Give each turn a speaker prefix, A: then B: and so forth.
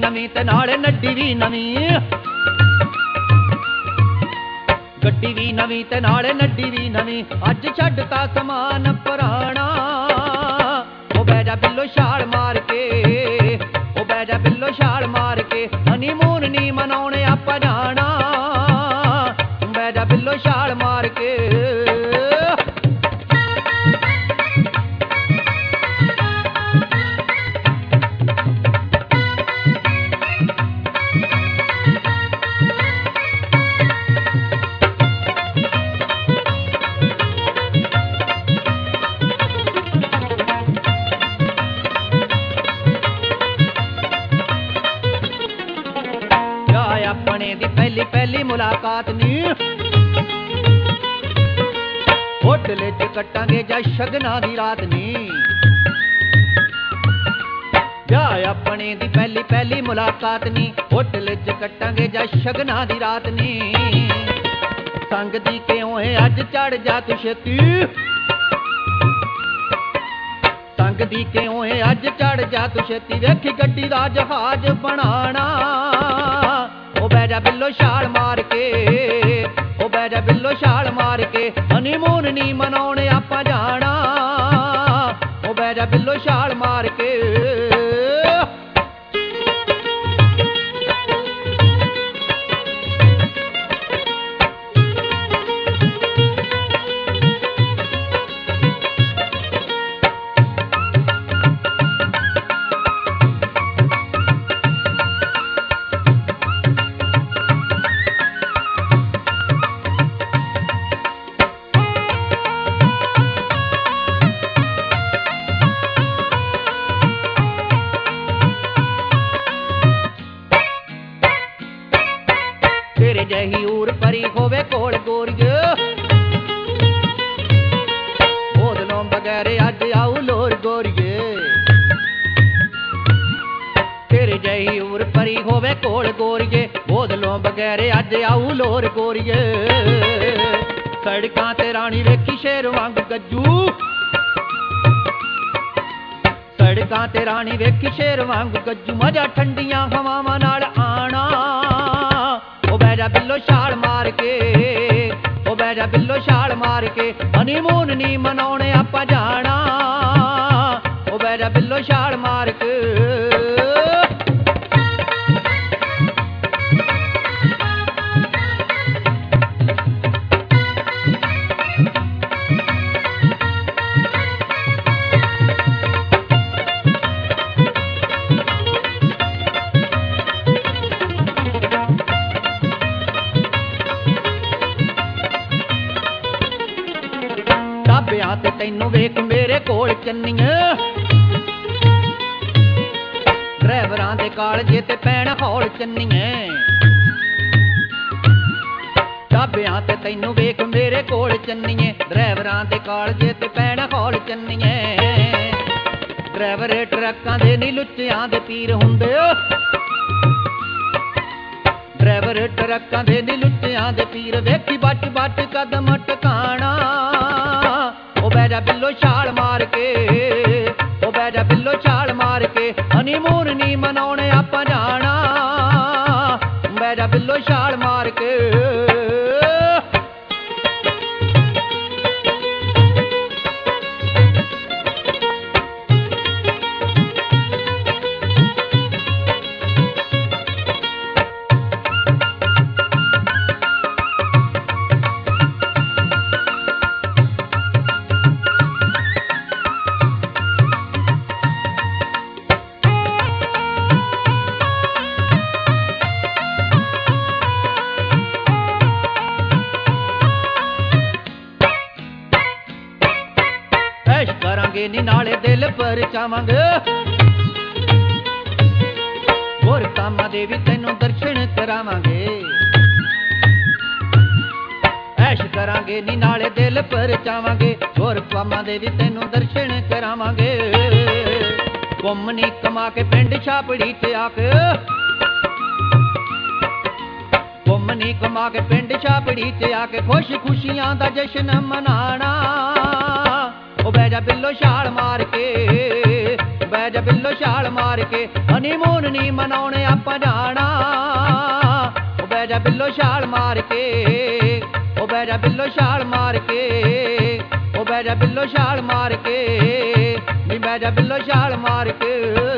A: ਨਵੀਂ ਤੇ ਨਾਲੇ ਨੱਡੀ ਵੀ ਨਵੀਂ, ਗੱਡੀ ਵੀ ਨਵੀਂ ਤੇ ਨਾਲੇ ਨੱਡੀ ਵੀ ਨਵੀਂ। ਅੱਜ ਛੱਡਤਾ ਸਮਾਨ ਪੁਰਾਣਾ, ਉਹ ਬਹਿ ਜਾ ਬਿੱਲੋ ਛਾਲ ਮਾਰ ਕੇ, ਉਹ ਬਹਿ ਜਾ ਬਿੱਲੋ ਛਾਲ ਮਾਰ ਕੇ। ਹਨੀਮੂਨ ਨੀ ਮਨਾਉਣੇ ਆਪਾਂ ਜਾਣਾ, ਬਹਿ ਜਾ ਬਿੱਲੋ ਛਾਲ ਮਾਰ ਕੇ। ਆਪਣੇ ਦੀ ਪਹਿਲੀ ਪਹਿਲੀ ਮੁਲਾਕਾਤ ਨੀ, ਹੋਟਲ ਚ ਕੱਟਾਂਗੇ ਜਾਂ ਸ਼ਗਨਾਂ ਦੀ ਰਾਤ ਨੀ। ਵਿਆਹ ਆਪਣੇ ਦੀ ਪਹਿਲੀ ਪਹਿਲੀ ਮੁਲਾਕਾਤ ਨੀ, ਹੋਟਲ ਚ ਕੱਟਾਂਗੇ ਜਾਂ ਸ਼ਗਨਾਂ ਦੀ ਰਾਤ ਨੀ। ਸੰਗ ਦੀ ਕਿਉਂ ਏ ਅੱਜ ਚੜ ਜਾ ਤੂੰ ਛੇਤੀ, ਸੰਗ ਦੀ ਕਿਉਂ ਏ ਅੱਜ ਚੜ ਜਾ ਤੂੰ ਛੇਤੀ। ਵੇਖੀ ਗੱਡੀ ਦਾ ਜਹਾਜ਼ ਬਣਾਣਾ, ਉਹ ਬਹਿ ਜਾ ਬਿੱਲੋ ਛਾਲ ਮਾਰ ਕੇ, ਉਹ ਬਹਿ ਜਾ ਬਿੱਲੋ ਛਾਲ ਮਾਰ ਕੇ। ਹਨੀਮੂਨ ਨੀ ਮਨਾਉਣੇ ਆਪਾਂ ਜਾਣਾ, ਉਹ ਬਹਿ ਜਾ ਬਿੱਲੋ ਛਾਲ ਮਾਰ ਕੇ। ਤੇਰੇ ਜਹੀ ਊਰ ਪਰੀ ਹੋਵੇ ਕੋਲ ਗੋਰੀਏ, ਬੋਦਲੋਂ ਬਗੈਰ ਅੱਜ ਆਊ ਲੋਰ ਗੋਰੀਏ। ਤੇਰੇ ਜਹੀ ਊਰ ਪਰੀ ਹੋਵੇ ਕੋਲ ਗੋਰੀਏ, ਬੋਦਲੋਂ ਬਗੈਰ ਅੱਜ ਆਊ ਲੋਰ ਗੋਰੀਏ। ਸੜਕਾਂ ਤੇ ਰਾਣੀ ਵੇਖੀ ਸ਼ੇਰ ਵਾਂਗ ਗੱਜੂ, ਸੜਕਾਂ ਤੇ ਰਾਣੀ ਵੇਖੀ ਸ਼ੇਰ ਵਾਂਗ ਗੱਜੂ। ਮਜ਼ਾ ਠੰਡੀਆਂ ਹਵਾਵਾਂ ਨਾਲ ਆਣਾ, ਉਹ ਬਹਿ ਜਾ ਬਿੱਲੋ ਛਾਲ ਮਾਰ ਕੇ, ਉਹ ਬਹਿ ਜਾ ਬਿੱਲੋ ਛਾਲ ਮਾਰ ਕੇ। ਹਨੀਮੂਨ ਨੀ ਮਨਾਉਣੇ ਆਪਾਂ ਜਾਣਾ, ਉਹ ਬਹਿ ਜਾ ਬਿੱਲੋ ਛਾਲ ਮਾਰ ਕੇ। ਢਾਬਿਆਂ ਤੇ ਤੈਨੂੰ ਵੇਖ ਮੇਰੇ ਕੋਲ ਚੰਨੀਏ, ਡਰਾਈਵਰਾਂ ਦੇ ਕਾਲਜੇ ਤੇ ਪੈਣ ਹੌਲ ਚੰਨੀਏ। ਢਾਬਿਆਂ ਤੇ ਤੈਨੂੰ ਵੇਖ ਮੇਰੇ ਕੋਲ ਚੰਨੀਏ, ਡਰਾਈਵਰਾਂ ਦੇ ਕਾਲਜੇ ਤੇ ਪੈਣ ਹੌਲ ਚੰਨੀਏ। ਡਰਾਈਵਰ ਟਰੱਕਾਂ ਦੇ ਨੀ ਲੁੱਚਿਆਂ ਦੇ ਪੀਰ ਹੁੰਦੇ, ਡਰਾਈਵਰ ਟਰੱਕਾਂ ਦੇ ਨੀ ਲੁੱਚਿਆਂ ਦੇ ਪੀਰ। ਵੇਖੀ ਬੱਟ ਬੱਟ ਕਦਮ ਟਿਕਾਣਾ, ਉਹ ਬਹਿ ਜਾ ਬਿੱਲੋ ਛਾਲ ਮਾਰ ਕੇ, ਉਹ ਬਹਿ ਜਾ ਬਿੱਲੋ ਛਾਲ ਮਾਰ ਕੇ। ਹਨੀਮੂਨ ਨੀ ਮਨਾਉਣੇ ਆਪਾਂ ਜਾਣਾ, ਬਹਿ ਜਾ ਬਿੱਲੋ ਛਾਲ ਮਾਰ ਕੇ। ਕਰਾਂਗੇ ਨੀ ਨਾਲੇ ਦਿਲ ਪਰਚਾਵਾਂਗੇ, ਹੋਰ ਕਾਮਾਂ ਦੇ ਵੀ ਤੈਨੂੰ ਦਰਸ਼ਨ ਕਰਾਵਾਂਗੇ। ਐਸ਼ ਕਰਾਂਗੇ ਨੀ ਨਾਲੇ ਦਿਲ ਪਰਚਾਵਾਂਗੇ, ਹੋਰ ਕਾਮਾਂ ਦੇ ਵੀ ਤੈਨੂੰ ਦਰਸ਼ਨ ਕਰਾਵਾਂਗੇ। ਘੁੰਮ ਨੀ ਕਮਾ ਕੇ ਪਿੰਡ ਛਾਪੜੀ ਤੇ ਆ ਕੇ, ਘੁੰਮ ਨੀ ਕਮਾ ਕੇ ਪਿੰਡ ਛਾਪੜੀ ਤੇ ਆ ਕੇ। ਖੁਸ਼ ਖੁਸ਼ੀਆਂ ਦਾ ਜਸ਼ਨ ਮਨਾਣਾ, ਉਹ ਬਹਿ ਜਾ ਬਿੱਲੋ ਛਾਲ ਮਾਰ ਕੇ, ਬਹਿ ਜਾ ਬਿੱਲੋ ਛਾਲ ਮਾਰ ਕੇ ਹਨੀਮੂਨ ਨੀ ਮਨਾਉਣੇ ਆਪਾਂ ਜਾਣਾ ਉਹ ਬਹਿ ਜਾ ਬਿੱਲੋ ਛਾਲ ਮਾਰ ਕੇ ਉਹ ਬਹਿ ਜਾ ਬਿੱਲੋ ਛਾਲ ਮਾਰ ਕੇ ਉਹ ਬਹਿ ਜਾ ਬਿੱਲੋ ਛਾਲ ਮਾਰ ਕੇ ਨੀ ਬਹਿ ਜਾ ਬਿੱਲੋ ਛਾਲ ਮਾਰ ਕੇ